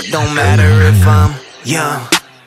It don't matter if I'm young.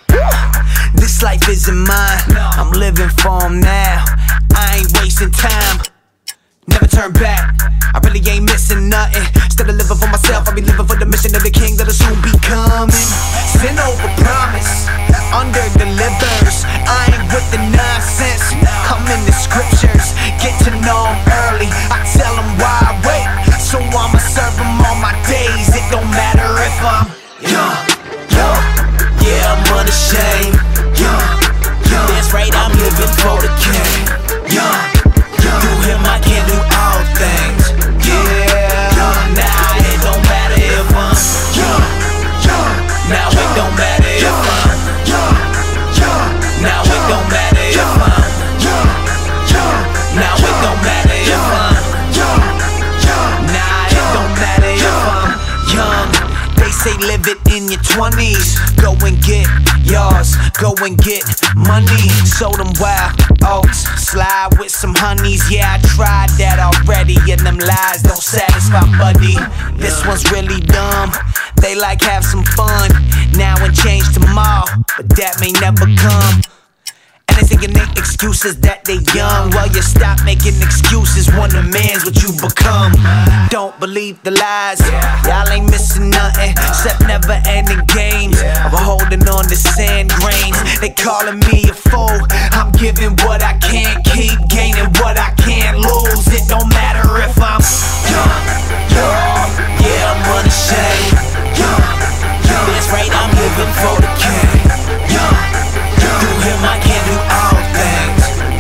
This life isn't mine, I'm living for 'em now. I ain't wasting time, never turn back. I really ain't missing nothing. Instead of living for myself, I'll be living for the mission of the king that'll soon be coming. Sin over promise, under delivers. I ain't with the nonsense, I'm in the scriptures. Get to know 'em early, I tell 'em why I wait. So I'ma serve 'em all my days. It don't matter if I'm young, young. Yeah, I'm unashamed, young, young. That's right, I'm living for the king, young, young. Through him I can do all things. Yeah, now it don't matter if I'm young, young. Now it don't matter if I'm young, young. Now it don't matter if I'm young, young. Now it don't matter if I'm young, young. Nah, it don't matter if I'm young. They say live it in your 20s. Go and get yours, go and get money. Sold them wild oats, slide with some honeys. Yeah, I tried that already, and them lies don't satisfy, buddy. This one's really dumb. They like have some fun now and change tomorrow, but that may never come. And they thinking they excuses that they young. Well, you stop making excuses. One of man's what you become. Don't believe the lies. Y'all ain't missing nothing except never-ending games. I'm holding on to sand grains. They calling me a fool. I'm giving what I can't keep, gaining what I can't lose. It don't matter if I'm young, young. Yeah, I'm unashamed, young, young. That's right, I'm living for the king, young. Through him I can do all things.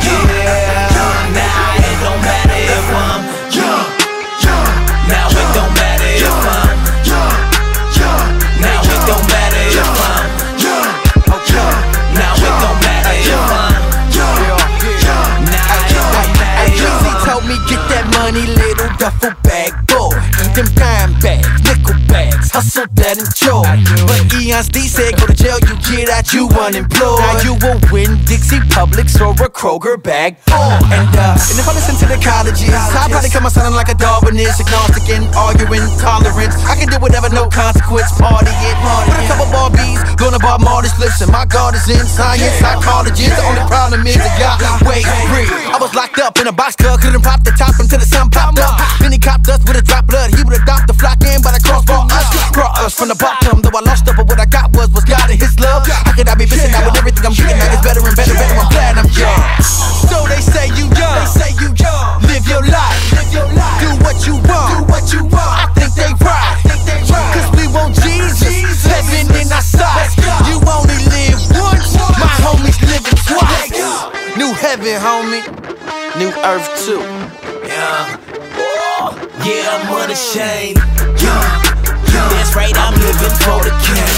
Yeah, now it don't matter if I'm young, young. Now it don't matter if I'm young, young. Now it don't matter if I'm young, young. Now it don't matter if I'm young, young. Now it don't matter if I'm. He told me get that money, little duffel bag, boy. Them dime bags, nickel bags, hustle that enjoy. But Eons D said go to jail, you get out, you unemployed. Now you will win Dixie Publix or a Kroger bag, boy. And if I listen to the colleges, I'll probably come out sounding like a Darwinist, agnostic and arguing tolerance. I can do whatever, no consequence, party it. With a couple Barbies, gonna bar Marty's lips, and my God is in science, psychology. The only problem is I got way free. I was locked up in a box club, couldn't pop the top until the sun popped up. Then he copped us with a drop blood. He would adopt the flock in by the crossbar us. Brought us from the bottom, though I lost up, but what I got was God and his love. How could I be missing out with everything I'm getting at? It's better and better, better. I'm glad I'm young. So they say you young, they say you young. Live your life, live your life. Do what you want, do what you want. I think they right, cause we want Jesus, heaven in our sight. You only live once, my homies living twice. New heaven, homie, new earth too. Yeah, I'm unashamed, young, young. That's right, I'm living for the king,